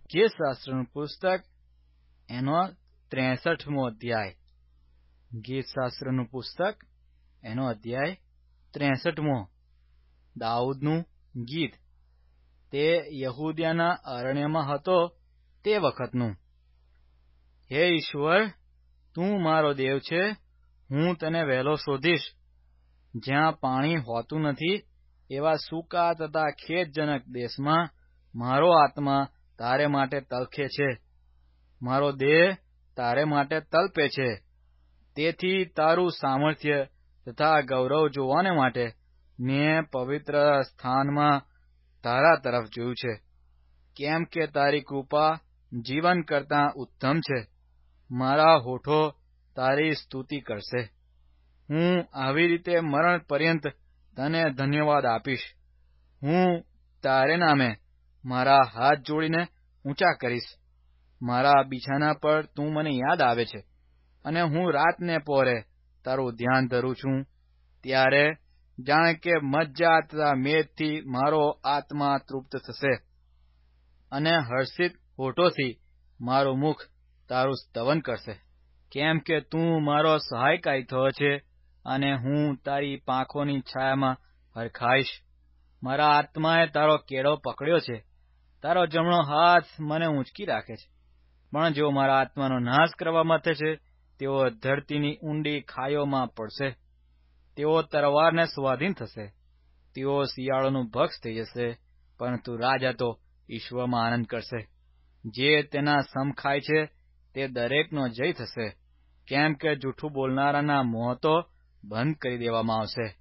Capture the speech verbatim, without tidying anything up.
ગીતશાસ્ત્રનું પુસ્તક એનો ત્રેસઠમો અધ્યાય. ગીતશાસ્ત્રનું પુસ્તક એનો અધ્યાય ત્રેસઠમો. દાઉદનું ગીત. તે યહૂદિયાના અરણ્યમાં હતો તે વખતનું. હે ઈશ્વર, તું મારો દેવ છે, હું તને વહેલો શોધીશ. જ્યાં પાણી હોતું નથી એવા સૂકા તથા ખેદજનક દેશમાં મારો આત્મા તારે માટે તલખે છે, મારો દેહ તારે માટે તલપે છે. તેથી તારું સામર્થ્ય તથા ગૌરવ જોવાને માટે મેં પવિત્ર સ્થાનમાં તારા તરફ જોયું છે. કેમ કે તારી કૃપા જીવન કરતાં ઉત્તમ છે. મારા હોઠો તારી સ્તુતિ કરશે. હું આવી રીતે મરણ પર્યંત તને ધન્યવાદ આપીશ. હું તારે નામે મારા હાથ જોડીને ઊંચા કરીશ. મારા બિછાના પર તું મને યાદ આવે છે, અને હું રાતને પહોરે તારું ધ્યાન ધરું છું. ત્યારે જાણે કે મજ્જા તથા મેદથી મારો આત્મા તૃપ્ત થશે, અને હર્ષિત હોઠોથી મારું મુખ તારું સ્તવન કરશે. કેમ કે તું મારો સહાયકારી થયો છે, અને હું તારી પાંખોની છાયામાં હરખાઈશ. મારા આત્માએ તારો કેડો પકડ્યો છે, તારો જમણો હાથ મને ઊંચકી રાખે છે. પણ જેઓ મારા આત્માનો નાશ કરવા મથે છે, તેઓ ધરતીની ઊંડી ખાઈઓમાં પડશે. તેઓ તરવારને સ્વાધીન થશે. તેઓ શિયાળોનું ભક્ષ થઈ જશે, પરંતુ રાજા તો ઈશ્વરમાં આનંદ કરશે. જે તેના સમ ખાય છે તે દરેકનો જય થશે. કેમ કે જૂઠું બોલનારાના મોં તો બંધ કરી દેવામાં આવશે.